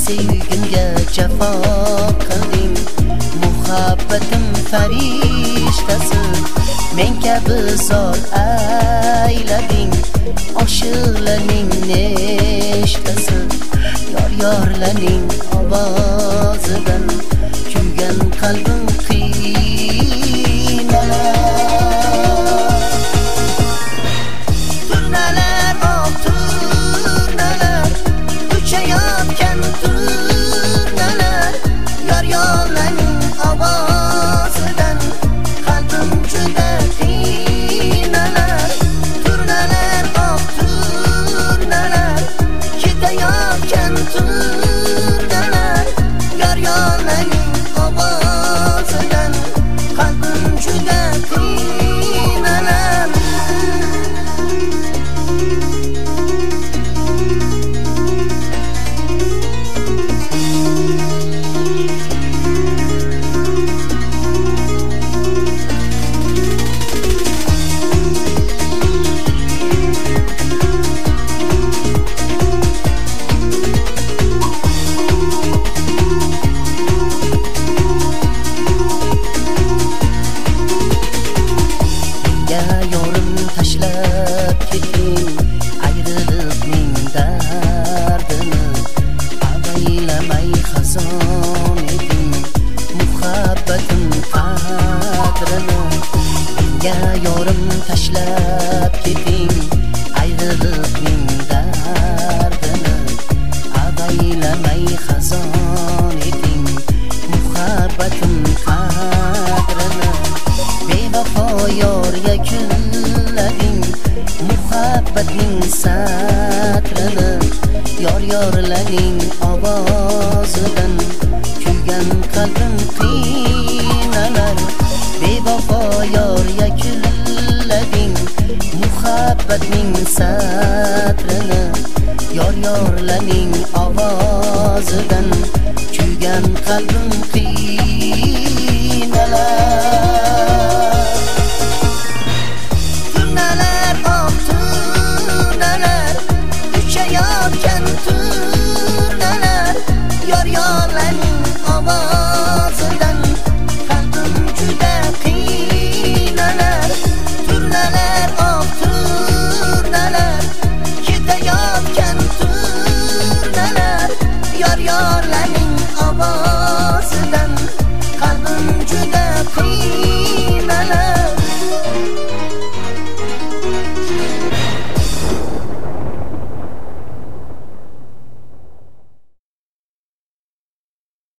sevgimga jafo qilding, muhabbatim farishtasi, men kabi zor aylading, oshiqlarning nechtasi, yorlarning ovozidan kuygan qalbim qiynalar. Turnalar, oh turnalar, uchayotgan turnalar, yorlarning ovozidan qalbim juda qiynalar. Turnalar, oh turnalar, ketayotgan turnalar, yorlarning ovozidan qalbim juda qiynalar. Yorim tashlab keting, ayriliqning dardini avaylamay xazon eting, muhabbatim qadrini. Menga yorim tashlab keting, ayriliqning dardini avaylamay xazon eting, muhabbatim qadrini. Bevafo yor yakunlading, muhabbatning satrini, yorlarning ovozidan kuygan qalbim qiynalar. Bevafo yor yakunlading, muhabbatning satrini, yorlarning ovozidan kuygan qalbim qiynalar. Turnalar, oh turnalar, uchayotgan turnalar, yorlarning ovozidan qalbim juda qiynalar. Turnalar, oh turnalar, ketayotgan turnalar, yorlarning ovozidan qalbim juda qiynalar.